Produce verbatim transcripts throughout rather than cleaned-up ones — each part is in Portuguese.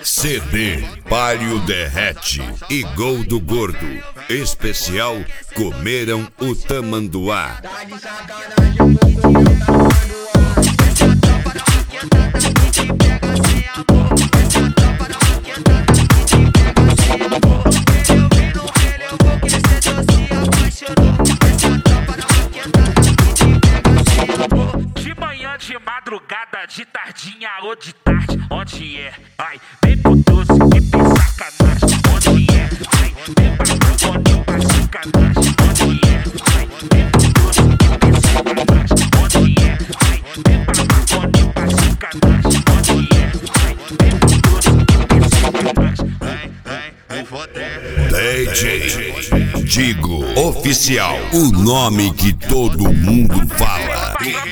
C D Palio Derrete e Gol do Gordo. Especial Comeram o Tamanduá. De manhã, de madrugada, de tardinha ou de tarde, onde é? Ai, vem pro doce e tem sacanagem, onde é? Ai, vem pra boninho pra sacanagem, onde é? Ai, vem pro doce e tem sacanagem, onde é? Ai, vem pra boninho pra sacanagem, onde é? Ai, vem pro doce e tem sacanagem, vem, vem, vem foder. D J Digo Oficial, o nome que todo mundo fala.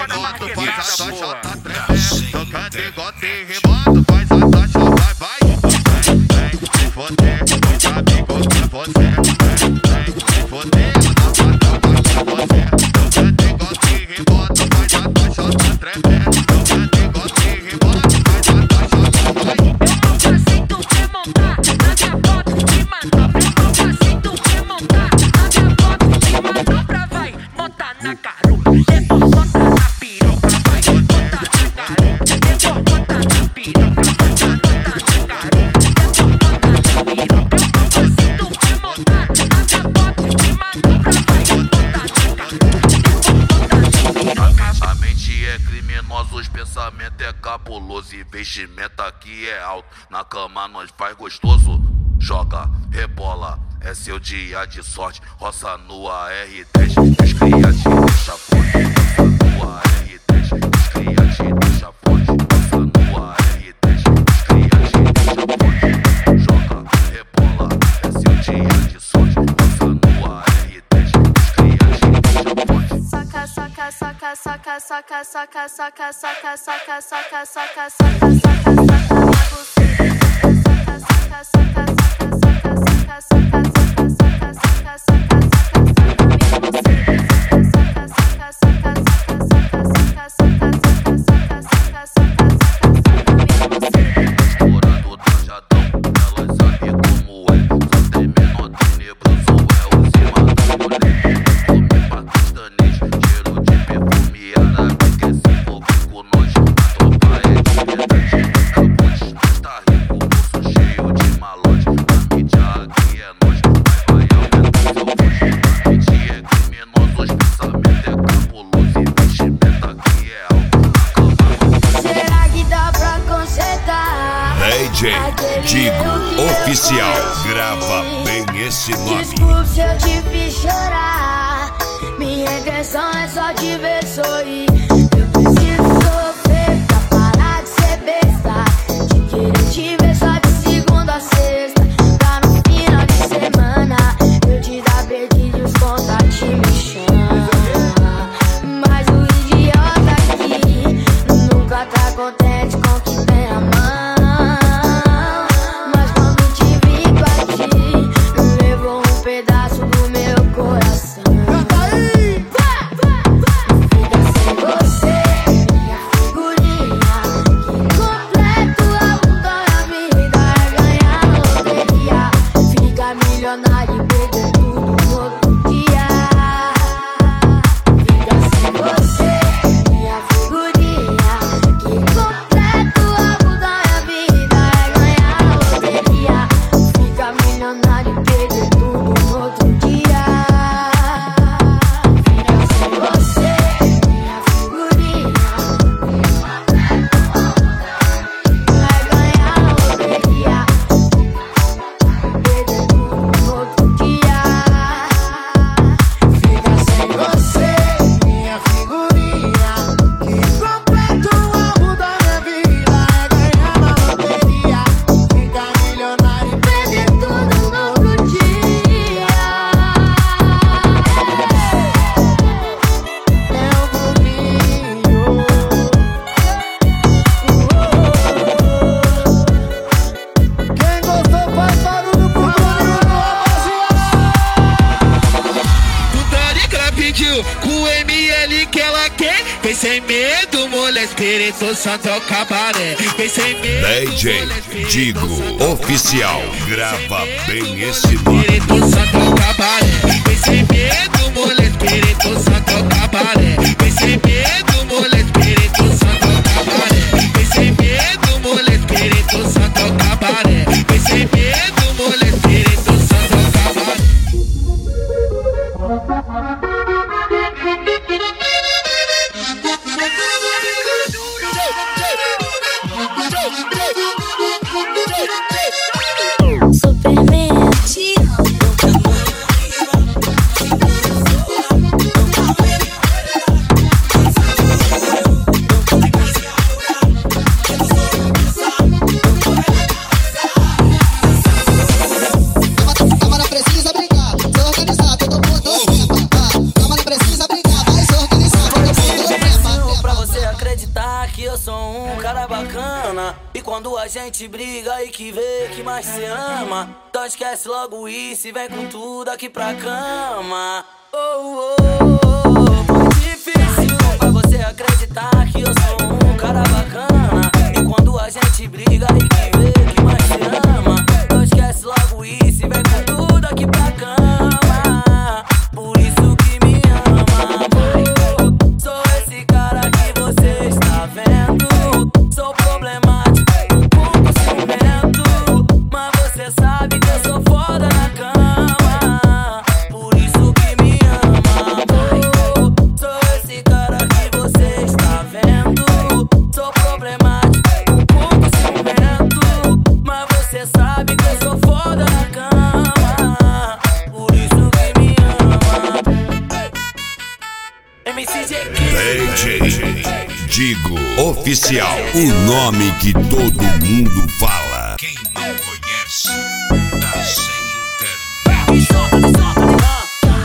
Os pensamentos é cabuloso, investimento aqui é alto. Na cama nós faz gostoso. Joga, rebola, é seu dia de sorte. Roça no A R dez, os cria te deixa forte. Roça no A R dez, os cria te deixa forte. Roça no A R dez, os cria te deixa forte. Joga, rebola, é seu dia de sorte. Roça no A R dez, os cria te deixa forte. Saca, saca, saca, saca, saca, saca, saca, saca, saca, saca, saca, saca, saca, saca, D J Digo Oficial, grava bem esse nome. Desculpe se eu te fiz chorar. Minha intenção é só te ver sorrir. Eu preciso sofrer pra parar de ser besta, de querer te ver só de segunda a sexta, pra no final de semana eu te dar perdidinhos, contatos me chama. Mas o idiota aqui nunca tá contente com o que tem a mão. Pedaço do meu coração. Fica sem você. espírito santo é o cabaré. Vem sem medo, D J Digo Oficial, grava bem esse nome. Espírito santo é o cabaré. Vem sem medo, mulher, espírito santo é o cabaré. Vem sem medo, mulher, espírito santo é o cabaré. Vem sem medo, mulher, espírito santo é o cabaré. Vem sem medo, mulher, espírito santo é o cabaré. Superman, te amo. Calma, não precisa brincar, sou organizado, todo mundo trepa. Calma, não precisa brincar, vai se organizar, todo mundo trepa. Pra você acreditar que eu sou um cara bacana. E quando a gente briga e que vê que mais se ama, então esquece logo isso e vem com tudo aqui pra cama. Oh, oh, oh, foi difícil pra você acreditar que eu sou um cara bacana. E quando a gente briga e que vê que mais se ama, então esquece logo isso e vem com tudo aqui pra cama. Por isso que me ama, amor. Sou esse cara que você está vendo. Sou problemático, um pouco ciumento, mas você sabe que eu sou foda na cama. Por isso que me ama, amor. Sou esse cara que você está vendo. Sou problemático, um pouco ciumento, mas você sabe que eu sou foda na cama. Por isso que me ama. M C G D J Digo Oficial, o nome que todo mundo fala. Quem não conhece, tá sem internet. solta, me solta, me dá.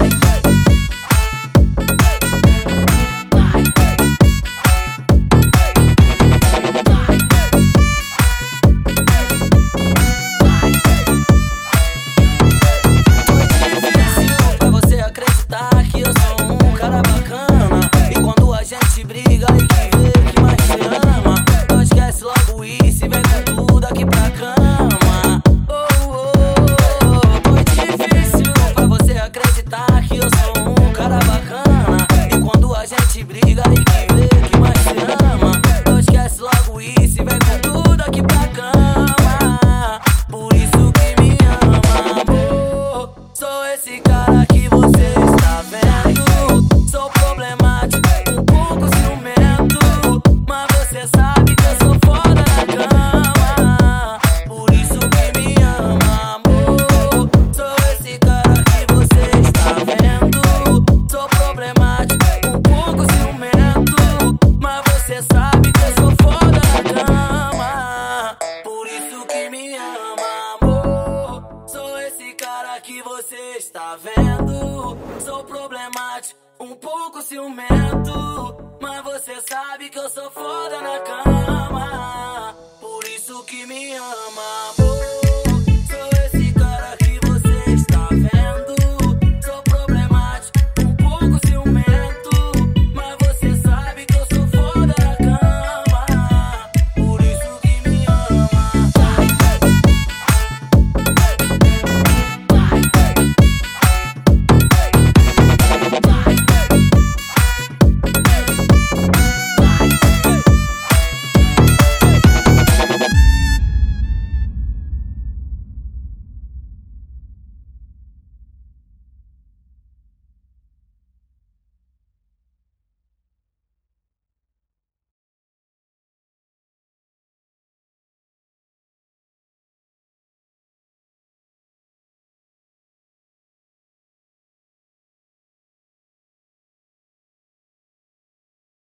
Pra você acreditar que eu sou um cara bacana. E quando a gente briga e que vê que mais se ama, não esquece logo isso e vem com tudo aqui pra cama. Oh, oh, oh, foi difícil pra você acreditar que eu sou um cara bacana. E quando a gente briga e que vê que mais se ama, não esquece logo isso e vem com tudo aqui pra cama. Por isso que me ama, amor. Sou esse cara que você está vendo. Sou problemático, um pouco ciumento, mas você sabe que eu sou foda na cama. Por isso que me ama, amor. Sou esse cara que você está vendo. Sou problemático, um pouco ciumento, mas você sabe que eu sou foda na cama. Por isso que me ama, amor. Sou esse cara que você está vendo. Sou problemático, um pouco ciumento, mas você sabe que eu sou foda na cama. Por isso que me ama, amor.